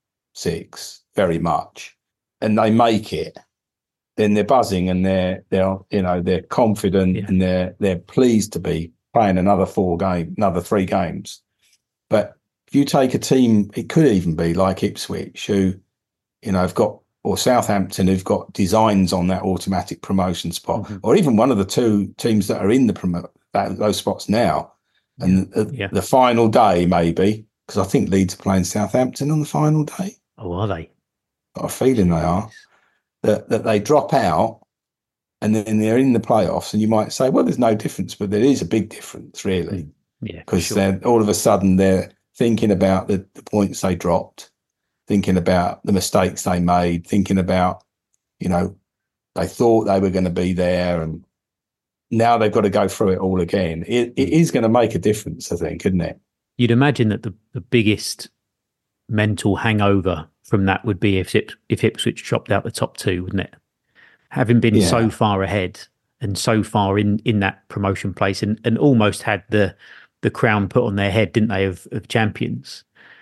6 very much, and they make it, then they're buzzing and they're confident and they're pleased to be playing another 3 games. But if you take a team, it could even be like Ipswich, who have got, or Southampton, who've got designs on that automatic promotion spot, or even one of the 2 teams that are in those spots now. And the final day, maybe, because I think Leeds are playing Southampton on the final day. Oh, are they? Got a feeling they are. That they drop out and then they're in the playoffs, and you might say, well, there's no difference, but there is a big difference, really. Yeah, because then all of a sudden they're thinking about the points they dropped, thinking about the mistakes they made, thinking about, they thought they were going to be there, and now they've got to go through it all again. It is going to make a difference, I think, isn't it? You'd imagine that the biggest mental hangover from that would be if Ipswich dropped out the top 2, wouldn't it? Having been so far ahead and so far in that promotion place, and almost had the crown put on their head, didn't they, of champions,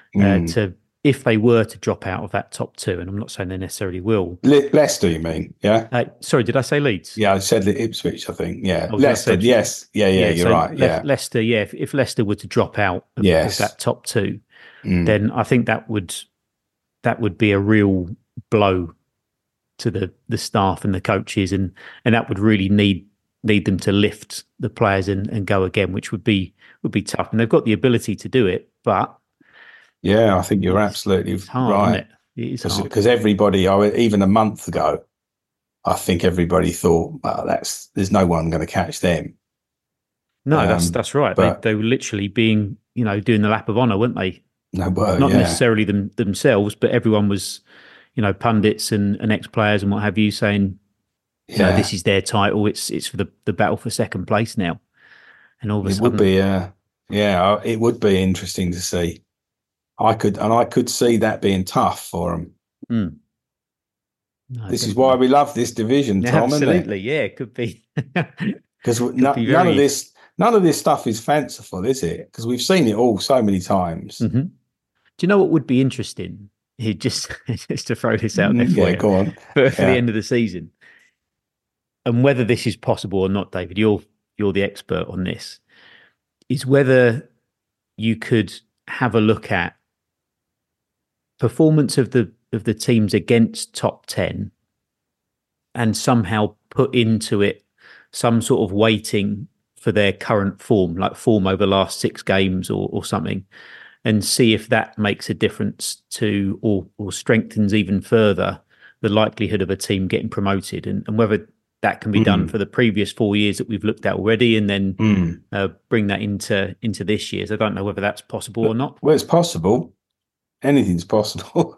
if they were to drop out of that top 2, and I'm not saying they necessarily will. Leicester, you mean? Yeah. Sorry, did I say Leeds? Yeah, I said Ipswich, I think. Yeah. Leicester, yes. Yeah, you're right. Yeah. Leicester, if Leicester were to drop out of that top 2, then I think that would be a real blow to the staff and the coaches, and that would really need them to lift the players and go again, which would be tough. And they've got the ability to do it, but I think you're absolutely right. It is hard because everybody, even a month ago, I think everybody thought, well, there's no one going to catch them. No, that's right. They were literally being, doing the lap of honour, weren't they? Not necessarily themselves, but everyone was, pundits and ex-players and what have you, saying, this is their title. It's for the battle for second place now. And all of a sudden, it would be interesting to see. I could see that being tough for them. No, this is why we love this division, Tom. Absolutely, it could be. Because none of this stuff is fanciful, is it? Because we've seen it all so many times. Mm-hmm. Do you know what would be interesting? Just to throw this out there for you, go on. For the end of the season, and whether this is possible or not, David, you're the expert on this, is whether you could have a look at performance of the teams against top 10 and somehow put into it some sort of weighting for their current form, like form over the last 6 games or something, and see if that makes a difference to or strengthens even further the likelihood of a team getting promoted, and whether that can be done for the previous 4 years that we've looked at already, and then bring that into this year's. I don't know whether that's possible or not. Well, it's possible. Anything's possible.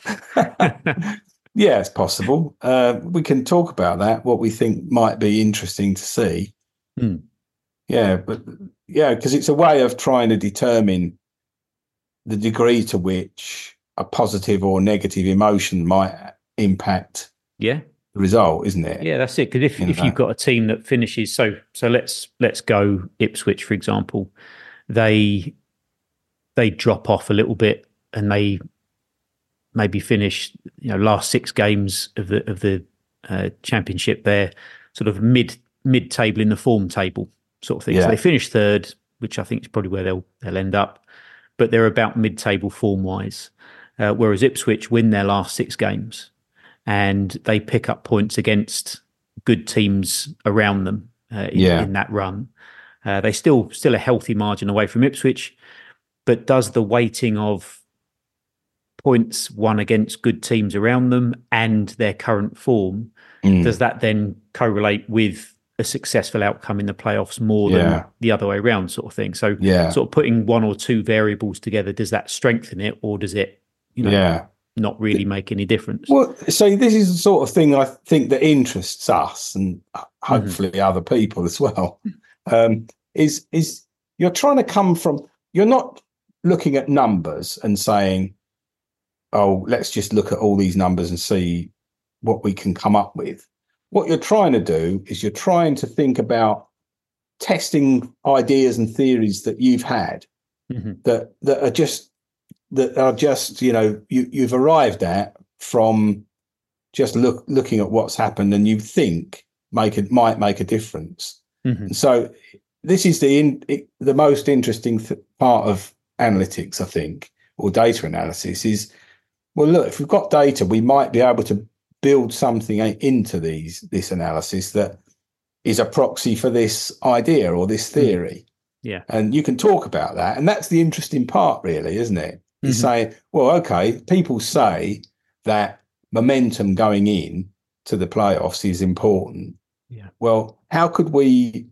Yeah, it's possible. We can talk about that, what we think might be interesting to see. Yeah, because it's a way of trying to determine the degree to which a positive or negative emotion might impact the result, isn't it? Yeah, that's it. Because if you've got a team that finishes, so let's go Ipswich, for example, they drop off a little bit and they maybe finish, last 6 games of the championship, they're sort of mid table in the form table sort of thing. So they finish 3rd, which I think is probably where they'll end up, but they're about mid table form wise. Whereas Ipswich win their last 6 games and they pick up points against good teams around them in that run. They still a healthy margin away from Ipswich, but does the weighting of points won against good teams around them and their current form, does that then correlate with a successful outcome in the playoffs more than the other way around, sort of thing. So sort of putting one or two variables together, does that strengthen it, or does it, not really make any difference? Well, so this is the sort of thing I think that interests us and hopefully other people as well. Is you're trying to come from, you're not looking at numbers and saying, oh, let's just look at all these numbers and see what we can come up with. What you're trying to do is you're trying to think about testing ideas and theories that you've had that are just you've arrived at from just looking at what's happened, and you think might make a difference. So this is the most interesting part of analytics, I think, or data analysis is, well, look, if we've got data, we might be able to build something into this analysis that is a proxy for this idea or this theory. Yeah. And you can talk about that. And that's the interesting part, really, isn't it? You say, well, okay, people say that momentum going in to the playoffs is important. Yeah. Well, how could we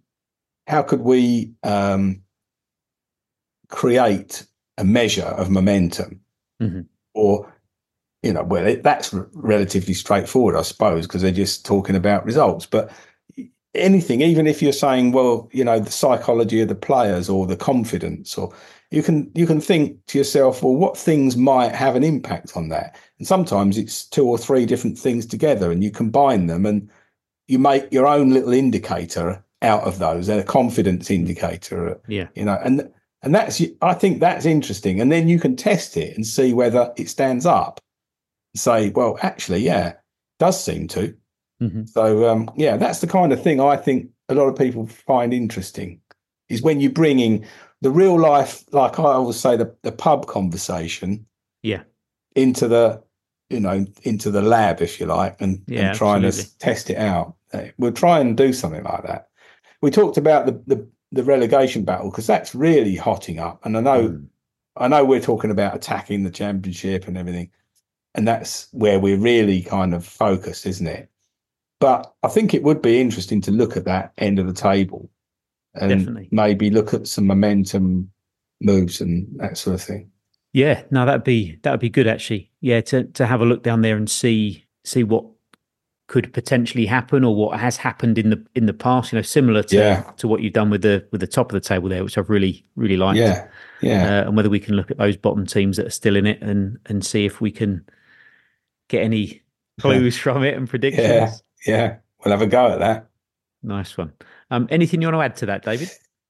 create a measure of momentum? Or, that's relatively straightforward, I suppose, because they're just talking about results. But anything, even if you're saying, well, the psychology of the players or the confidence, or you can think to yourself, well, what things might have an impact on that? And sometimes it's two or three different things together, and you combine them and you make your own little indicator out of those, and a confidence indicator. And that's, I think that's interesting. And then you can test it and see whether it stands up. Say, well, actually, does seem to. So, that's the kind of thing I think a lot of people find interesting, is when you bring in the real life, like I always say, the pub conversation, into the lab, if you like, and trying to test it out. We'll try and do something like that. We talked about the relegation battle, because that's really hotting up, and I know we're talking about attacking the championship and everything, and that's where we're really kind of focused, isn't it? But I think it would be interesting to look at that end of the table and maybe look at some momentum moves and that sort of thing. Yeah, no, that'd be good, actually. Yeah, to have a look down there and see what could potentially happen, or what has happened in the past. Similar to what you've done with the top of the table there, which I've really liked. And whether we can look at those bottom teams that are still in it and see if we can get any clues from it and predictions. Yeah, we'll have a go at that. Nice one. Anything you want to add to that, David?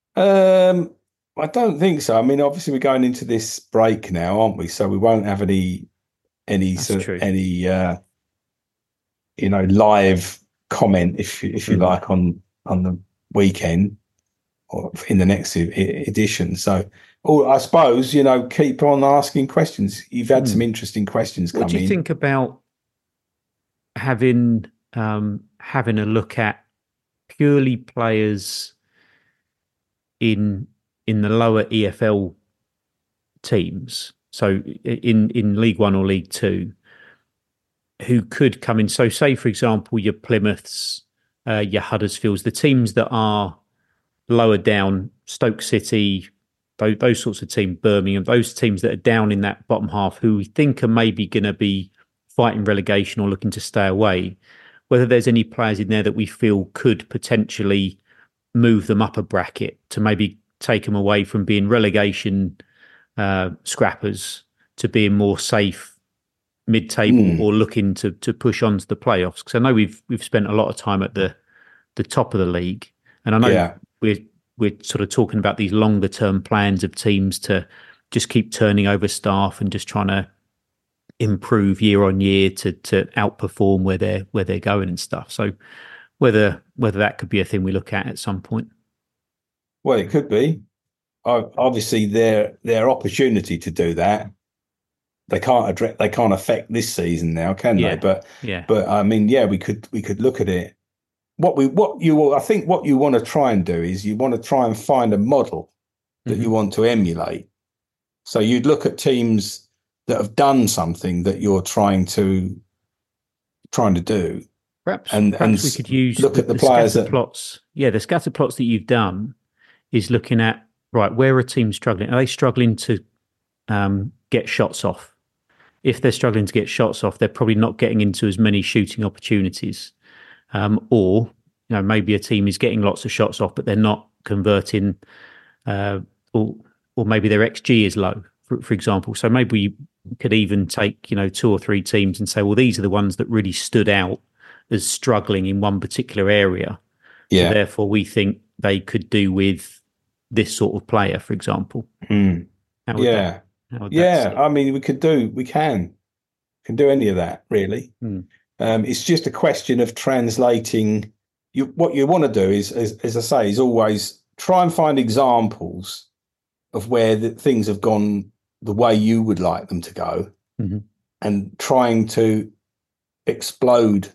I don't think so. I mean, obviously we're going into this break now, aren't we? So we won't have any live comment, if you like, on the weekend or in the next edition. So, I suppose, keep on asking questions. You've had some interesting questions come in. What do you think about having a look at purely players in the lower EFL teams, so in League One or League Two, who could come in? So say, for example, your Plymouths, your Huddersfields, the teams that are lower down, Stoke City, those sorts of teams, Birmingham, those teams that are down in that bottom half, who we think are maybe going to be fighting relegation or looking to stay away, whether there's any players in there that we feel could potentially move them up a bracket to maybe take them away from being relegation scrappers to being more safe mid-table or looking to push on to the playoffs. Because I know we've spent a lot of time at the top of the league, and I know we're sort of talking about these longer term plans of teams to just keep turning over staff and just trying to improve year on year to outperform where they're going and stuff. So whether that could be a thing we look at some point. Well, it could be. Obviously, their opportunity to do that, they can't affect this season now, can they? But I mean, we could look at it. I think what you want to try and do is you want to try and find a model that you want to emulate. So you'd look at teams that have done something that you're trying to do, Perhaps we could use look at the players scatter plots. Yeah, the scatter plots that you've done is looking at, right, where are teams struggling? Are they struggling to get shots off? If they're struggling to get shots off, they're probably not getting into as many shooting opportunities. Or maybe a team is getting lots of shots off, but they're not converting, or maybe their XG is low, for example. So maybe you could even take 2 or 3 teams and say, well, these are the ones that really stood out as struggling in one particular area. Yeah. So therefore, we think they could do with this sort of player, for example. Mm. I mean, we can do any of that, really. It's just a question of translating. What you want to do is, as I say, is always try and find examples of where things have gone the way you would like them to go, and trying to explode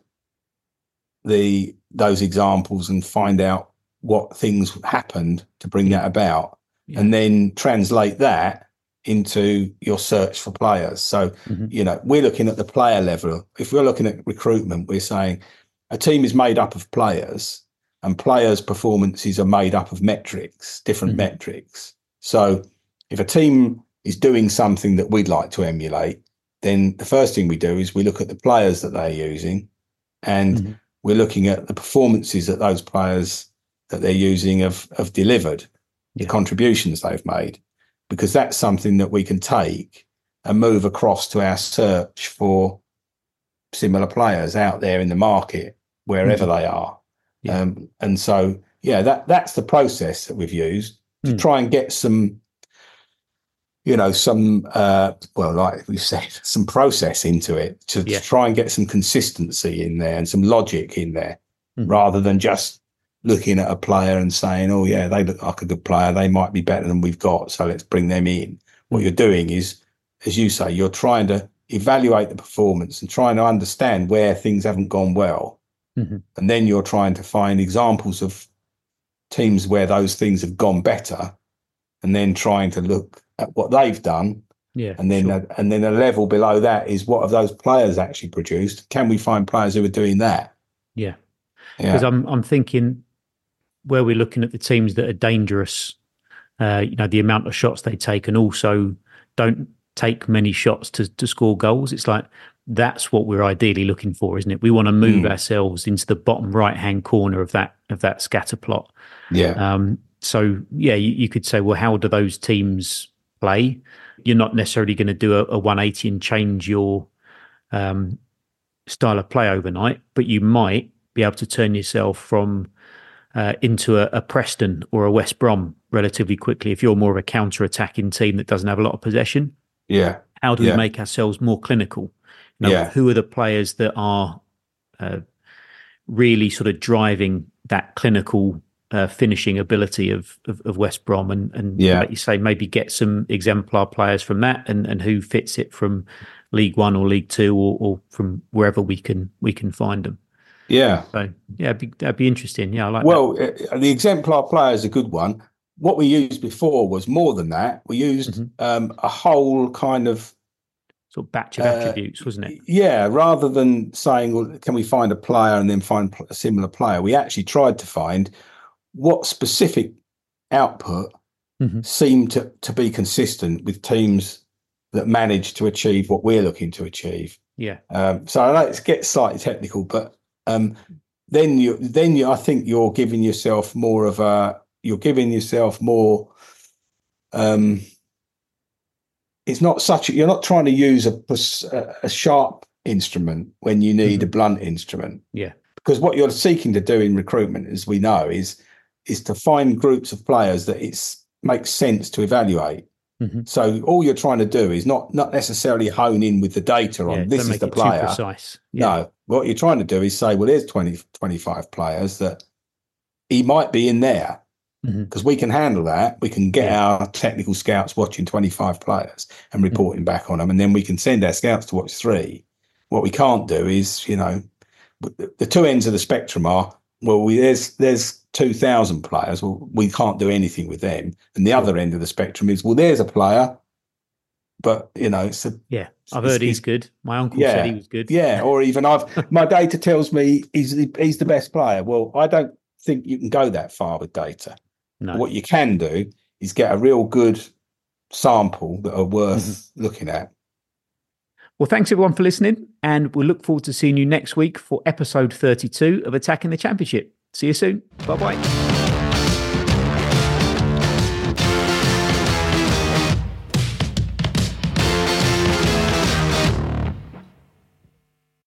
those examples and find out what things happened to bring that about, and then translate that into your search for players. So, we're looking at the player level. If we're looking at recruitment, we're saying a team is made up of players, and players' performances are made up of metrics, different metrics. So if a team is doing something that we'd like to emulate, then the first thing we do is we look at the players that they're using, and we're looking at the performances that those players that they're using have delivered, the contributions they've made, because that's something that we can take and move across to our search for similar players out there in the market, wherever they are. And so, that's the process that we've used to try and get some, like we said, some process into it to try and get some consistency in there and some logic in there, rather than just looking at a player and saying, oh yeah, they look like a good player, they might be better than we've got, so let's bring them in. What you're doing is, as you say, you're trying to evaluate the performance and trying to understand where things haven't gone well. And then you're trying to find examples of teams where those things have gone better, and then trying to look at what they've done. And then a level below that is, what have those players actually produced? Can we find players who are doing that? Because I'm thinking, where we're looking at the teams that are dangerous, the amount of shots they take, and also don't take many shots to score goals. It's like, that's what we're ideally looking for, isn't it? We want to move ourselves into the bottom right-hand corner of that scatter plot. So you could say, well, how do those teams play? You're not necessarily going to do a 180 and change your style of play overnight, but you might be able to turn yourself from into a Preston or a West Brom relatively quickly if you're more of a counter-attacking team that doesn't have a lot of possession. How do we make ourselves more clinical? Who are the players that are really sort of driving that clinical finishing ability of West Brom, and like you say, maybe get some exemplar players from that, and who fits it from League One or League Two, or from wherever we can find them. So that'd be interesting. I like that. The exemplar player is a good one. What we used before was more than that. We used a whole kind of sort of batch of attributes, wasn't it? Rather than saying, well, can we find a player and then find a similar player? We actually tried to find what specific output seemed to be consistent with teams that managed to achieve what we're looking to achieve. So I know it gets slightly technical, but then I think you're giving yourself more of a, it's not such, you're not trying to use a sharp instrument when you need a blunt instrument. Because what you're seeking to do in recruitment, as we know, is to find groups of players that makes sense to evaluate. So all you're trying to do is not necessarily hone in with the data on this is the player. Too precise. No, what you're trying to do is say, well, there's 20, 25 players that he might be in there, because we can handle that. We can get our technical scouts watching 25 players and reporting back on them, and then we can send our scouts to watch 3. What we can't do is, the two ends of the spectrum are, well, there's 2,000 players. Well, we can't do anything with them. And the other end of the spectrum is, well, there's a player but I've heard he's good. My uncle said he was good. Yeah, or even my data tells me he's the best player. Well, I don't think you can go that far with data. No. What you can do is get a real good sample that are worth looking at. Well, thanks everyone for listening, and we'll look forward to seeing you next week for episode 32 of Attacking the Championship. See you soon. Bye-bye.